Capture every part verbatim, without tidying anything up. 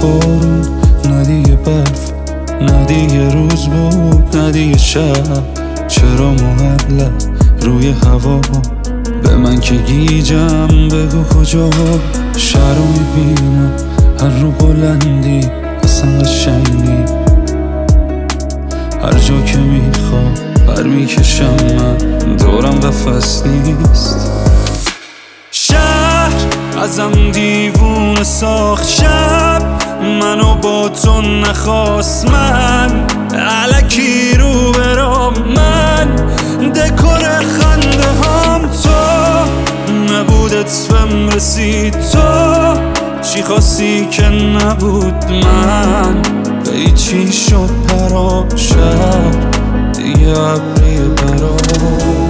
بارون، نه دیگه برف، نه دیگه روز بود، نه دیگه شب. چرا معلق روی هوا؟ به من که گیجم بگو کجا. شهر رو میبینم هر رو بلندی، اصلا قشنگی. هر جا که میخوام بر میکشم من، دورم قفس نیست. شهر ازم دیوونه ساخت، شب منو با تو نخواست. من الکی رو برام، من دکور خنده هم تو نبودت بهم رسید. تو چی خواستی که نبود؟ من به چی شد پرام؟ شهر دیگه ابری برام.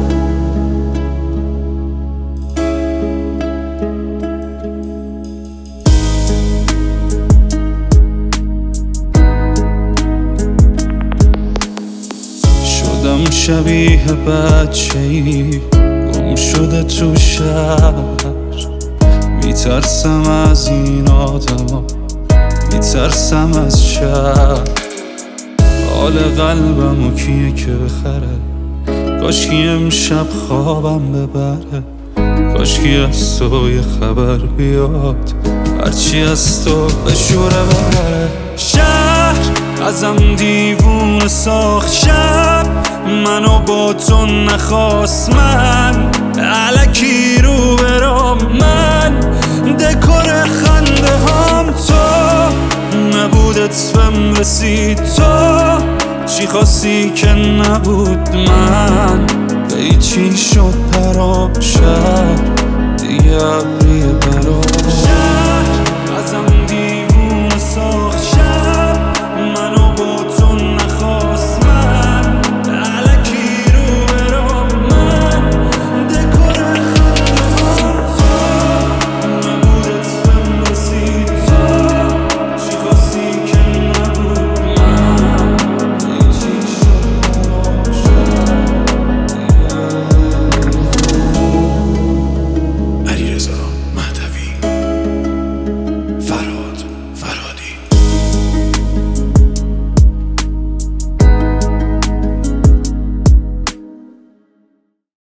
شدم شبیه بچه‌ای گم شده تو شهر. میترسم از این آدما، میترسم از شهر. حال قلبمو کیه که بخره؟ کاشکی امشب خوابم ببره. کاشکی از تو یه خبر بیاد، هرچی از تو به شوره ببره. شهر ازم دیوونه ساخت، شب منو با تو نخواست. من الکی رو برام، من دکور خنده هم تو نبودت بهم رسید. تو چی خواستی که نبود؟ من به چی شد پرام؟ شهر دیگه